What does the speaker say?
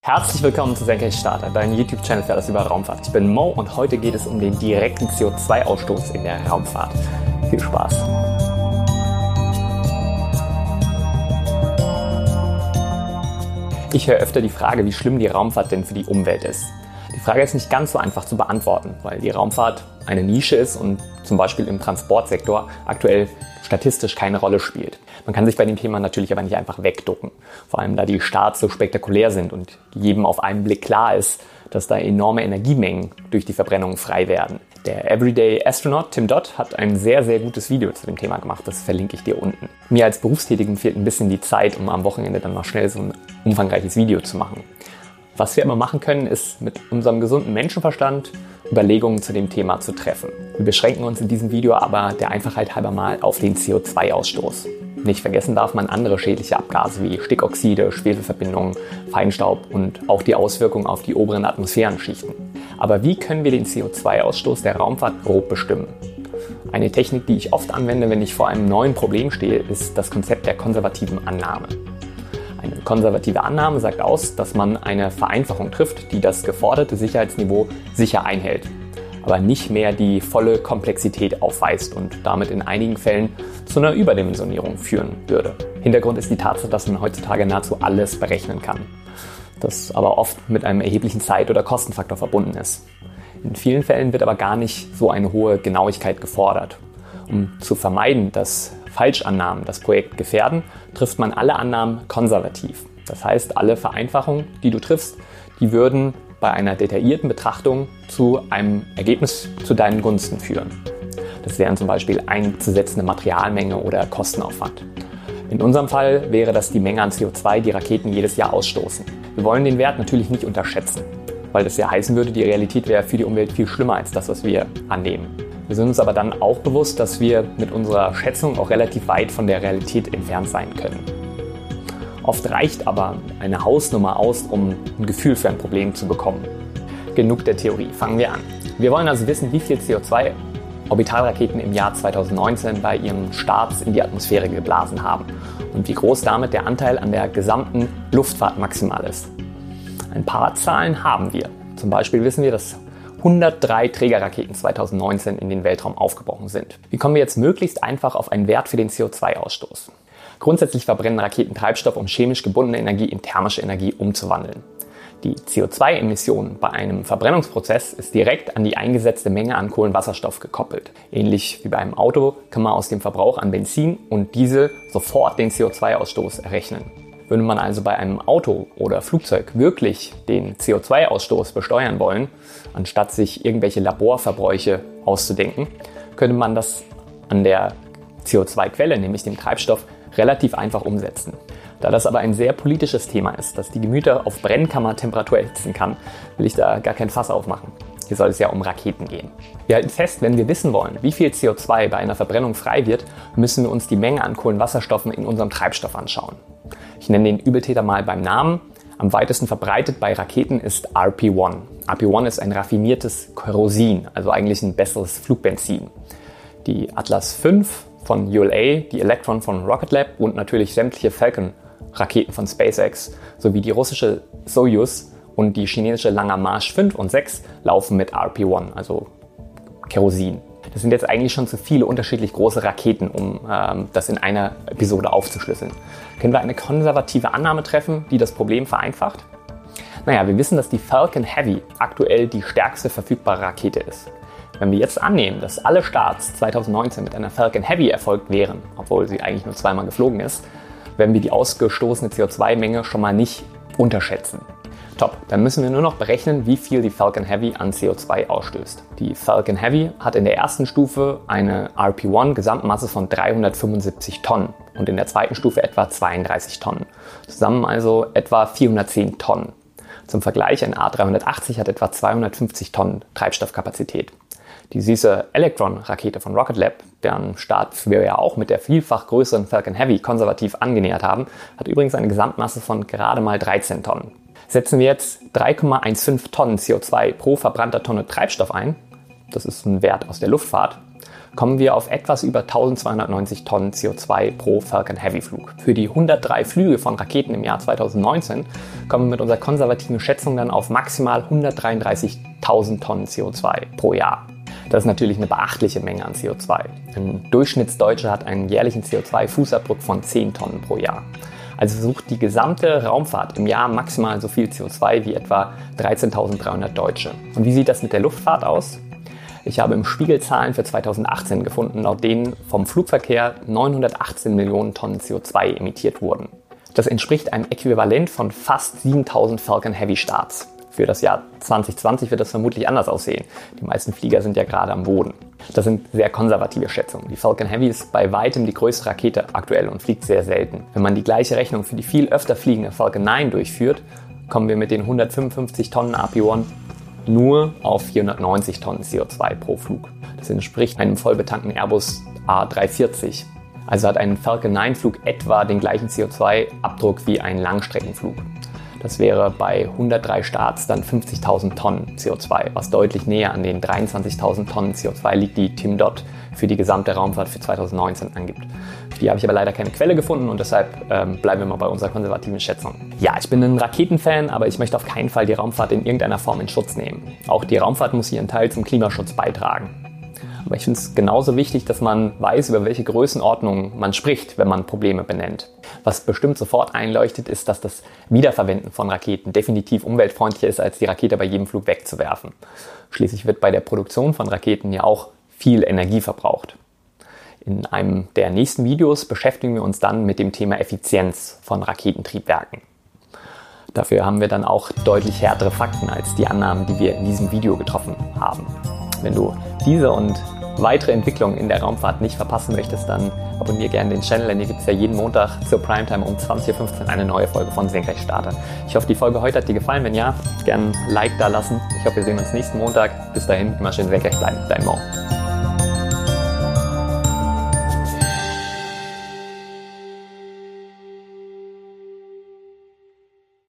Herzlich willkommen zu Senkrechtstarter, deinem YouTube-Channel für alles über Raumfahrt. Ich bin Mo und heute geht es um den direkten CO2-Ausstoß in der Raumfahrt. Viel Spaß! Ich höre öfter die Frage, wie schlimm die Raumfahrt denn für die Umwelt ist. Die Frage ist nicht ganz so einfach zu beantworten, weil die Raumfahrt eine Nische ist und zum Beispiel im Transportsektor aktuell statistisch keine Rolle spielt. Man kann sich bei dem Thema natürlich aber nicht einfach wegducken, vor allem da die Starts so spektakulär sind und jedem auf einen Blick klar ist, dass da enorme Energiemengen durch die Verbrennung frei werden. Der Everyday Astronaut Tim Dodd hat ein sehr, sehr gutes Video zu dem Thema gemacht, das verlinke ich dir unten. Mir als Berufstätigen fehlt ein bisschen die Zeit, um am Wochenende dann noch schnell so ein umfangreiches Video zu machen. Was wir immer machen können, ist mit unserem gesunden Menschenverstand Überlegungen zu dem Thema zu treffen. Wir beschränken uns in diesem Video aber der Einfachheit halber mal auf den CO2-Ausstoß. Nicht vergessen darf man andere schädliche Abgase wie Stickoxide, Schwefelverbindungen, Feinstaub und auch die Auswirkungen auf die oberen Atmosphärenschichten. Aber wie können wir den CO2-Ausstoß der Raumfahrt grob bestimmen? Eine Technik, die ich oft anwende, wenn ich vor einem neuen Problem stehe, ist das Konzept der konservativen Annahme. Eine konservative Annahme sagt aus, dass man eine Vereinfachung trifft, die das geforderte Sicherheitsniveau sicher einhält, aber nicht mehr die volle Komplexität aufweist und damit in einigen Fällen zu einer Überdimensionierung führen würde. Hintergrund ist die Tatsache, dass man heutzutage nahezu alles berechnen kann, das aber oft mit einem erheblichen Zeit- oder Kostenfaktor verbunden ist. In vielen Fällen wird aber gar nicht so eine hohe Genauigkeit gefordert. Um zu vermeiden, dass Falschannahmen das Projekt gefährden, trifft man alle Annahmen konservativ. Das heißt, alle Vereinfachungen, die du triffst, die würden bei einer detaillierten Betrachtung zu einem Ergebnis zu deinen Gunsten führen. Das wären zum Beispiel einzusetzende Materialmenge oder Kostenaufwand. In unserem Fall wäre das die Menge an CO2, die Raketen jedes Jahr ausstoßen. Wir wollen den Wert natürlich nicht unterschätzen, weil das ja heißen würde, die Realität wäre für die Umwelt viel schlimmer als das, was wir annehmen. Wir sind uns aber dann auch bewusst, dass wir mit unserer Schätzung auch relativ weit von der Realität entfernt sein können. Oft reicht aber eine Hausnummer aus, um ein Gefühl für ein Problem zu bekommen. Genug der Theorie, fangen wir an. Wir wollen also wissen, wie viel CO2 Orbitalraketen im Jahr 2019 bei ihren Starts in die Atmosphäre geblasen haben und wie groß damit der Anteil an der gesamten Luftfahrt maximal ist. Ein paar Zahlen haben wir. Zum Beispiel wissen wir, dass 103 Trägerraketen 2019 in den Weltraum aufgebrochen sind. Wie kommen wir jetzt möglichst einfach auf einen Wert für den CO2-Ausstoß? Grundsätzlich verbrennen Raketen Treibstoff, um chemisch gebundene Energie in thermische Energie umzuwandeln. Die CO2-Emission bei einem Verbrennungsprozess ist direkt an die eingesetzte Menge an Kohlenwasserstoff gekoppelt. Ähnlich wie bei einem Auto kann man aus dem Verbrauch an Benzin und Diesel sofort den CO2-Ausstoß errechnen. Würde man also bei einem Auto oder Flugzeug wirklich den CO2-Ausstoß besteuern wollen, anstatt sich irgendwelche Laborverbräuche auszudenken, könnte man das an der CO2-Quelle, nämlich dem Treibstoff, relativ einfach umsetzen. Da das aber ein sehr politisches Thema ist, das die Gemüter auf Brennkammertemperatur erhitzen kann, will ich da gar kein Fass aufmachen. Hier soll es ja um Raketen gehen. Wir halten fest, wenn wir wissen wollen, wie viel CO2 bei einer Verbrennung frei wird, müssen wir uns die Menge an Kohlenwasserstoffen in unserem Treibstoff anschauen. Ich nenne den Übeltäter mal beim Namen. Am weitesten verbreitet bei Raketen ist RP-1. RP-1 ist ein raffiniertes Kerosin, also eigentlich ein besseres Flugbenzin. Die Atlas V von ULA, die Electron von Rocket Lab und natürlich sämtliche Falcon-Raketen von SpaceX sowie die russische Soyuz und die chinesische Langer Marsch 5 und 6 laufen mit RP-1, also Kerosin. Das sind jetzt eigentlich schon zu viele unterschiedlich große Raketen, um das in einer Episode aufzuschlüsseln. Können wir eine konservative Annahme treffen, die das Problem vereinfacht? Naja, wir wissen, dass die Falcon Heavy aktuell die stärkste verfügbare Rakete ist. Wenn wir jetzt annehmen, dass alle Starts 2019 mit einer Falcon Heavy erfolgt wären, obwohl sie eigentlich nur zweimal geflogen ist, werden wir die ausgestoßene CO2-Menge schon mal nicht unterschätzen. Top, dann müssen wir nur noch berechnen, wie viel die Falcon Heavy an CO2 ausstößt. Die Falcon Heavy hat in der ersten Stufe eine RP-1 Gesamtmasse von 375 Tonnen und in der zweiten Stufe etwa 32 Tonnen. Zusammen also etwa 410 Tonnen. Zum Vergleich, ein A380 hat etwa 250 Tonnen Treibstoffkapazität. Die süße Electron-Rakete von Rocket Lab, deren Start wir ja auch mit der vielfach größeren Falcon Heavy konservativ angenähert haben, hat übrigens eine Gesamtmasse von gerade mal 13 Tonnen. Setzen wir jetzt 3,15 Tonnen CO2 pro verbrannter Tonne Treibstoff ein, das ist ein Wert aus der Luftfahrt, kommen wir auf etwas über 1290 Tonnen CO2 pro Falcon Heavy Flug. Für die 103 Flüge von Raketen im Jahr 2019 kommen wir mit unserer konservativen Schätzung dann auf maximal 133.000 Tonnen CO2 pro Jahr. Das ist natürlich eine beachtliche Menge an CO2. Ein Durchschnittsdeutscher hat einen jährlichen CO2-Fußabdruck von 10 Tonnen pro Jahr. Also versucht die gesamte Raumfahrt im Jahr maximal so viel CO2 wie etwa 13.300 Deutsche. Und wie sieht das mit der Luftfahrt aus? Ich habe im Spiegel Zahlen für 2018 gefunden, laut denen vom Flugverkehr 918 Millionen Tonnen CO2 emittiert wurden. Das entspricht einem Äquivalent von fast 7.000 Falcon Heavy Starts. Für das Jahr 2020 wird das vermutlich anders aussehen. Die meisten Flieger sind ja gerade am Boden. Das sind sehr konservative Schätzungen. Die Falcon Heavy ist bei weitem die größte Rakete aktuell und fliegt sehr selten. Wenn man die gleiche Rechnung für die viel öfter fliegende Falcon 9 durchführt, kommen wir mit den 155 Tonnen AP1 nur auf 490 Tonnen CO2 pro Flug. Das entspricht einem vollbetankten Airbus A340. Also hat ein Falcon 9 Flug etwa den gleichen CO2-Abdruck wie ein Langstreckenflug. Das wäre bei 103 Starts dann 50.000 Tonnen CO2, was deutlich näher an den 23.000 Tonnen CO2 liegt, die Tim Dodd für die gesamte Raumfahrt für 2019 angibt. Für die habe ich aber leider keine Quelle gefunden und deshalb bleiben wir mal bei unserer konservativen Schätzung. Ja, ich bin ein Raketenfan, aber ich möchte auf keinen Fall die Raumfahrt in irgendeiner Form in Schutz nehmen. Auch die Raumfahrt muss ihren Teil zum Klimaschutz beitragen. Aber ich finde es genauso wichtig, dass man weiß, über welche Größenordnung man spricht, wenn man Probleme benennt. Was bestimmt sofort einleuchtet, ist, dass das Wiederverwenden von Raketen definitiv umweltfreundlicher ist, als die Rakete bei jedem Flug wegzuwerfen. Schließlich wird bei der Produktion von Raketen ja auch viel Energie verbraucht. In einem der nächsten Videos beschäftigen wir uns dann mit dem Thema Effizienz von Raketentriebwerken. Dafür haben wir dann auch deutlich härtere Fakten als die Annahmen, die wir in diesem Video getroffen haben. Wenn du diese und weitere Entwicklungen in der Raumfahrt nicht verpassen möchtest, dann abonniere gerne den Channel, denn hier gibt es ja jeden Montag zur Primetime um 20.15 Uhr eine neue Folge von Senkrechtstarter. Ich hoffe, die Folge heute hat dir gefallen. Wenn ja, gerne ein Like da lassen. Ich hoffe, wir sehen uns nächsten Montag. Bis dahin, immer schön senkrecht bleiben. Dein Mo.